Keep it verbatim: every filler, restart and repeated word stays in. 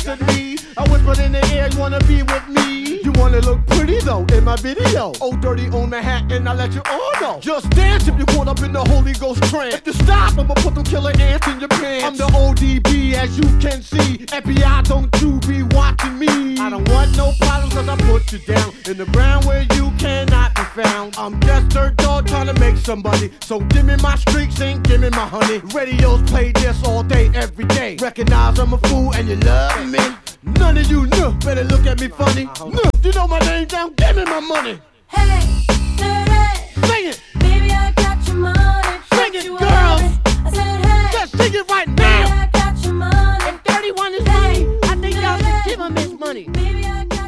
answered me. I whispered in the air, you wanna be with me? You wanna look pretty though in my video. Oh, dirty on Manhattan, I let you all know. Just dance if you're caught up in the Holy Ghost trance. If you stop, I'ma put them killer ants in your pants. I'm the O D B, as you can see. F B I, don't you be watching me. I don't want no problems, cause I put you down in the ground where you cannot be found. I'm just dirt dog trying to make somebody. So give me my streaks and give me my honey. Radios play this all day, every day. Recognize I'm a fool and you love me. None of you know, better look at me funny. No, you know my name down, give me my money. Hey, dirty. Sing it. Baby, I got your money. Sing it, girls. I said, hey. Just sing it right Baby, now. I got your money. If thirty-one is Hey, money, I think y'all should give him his money. Baby, I got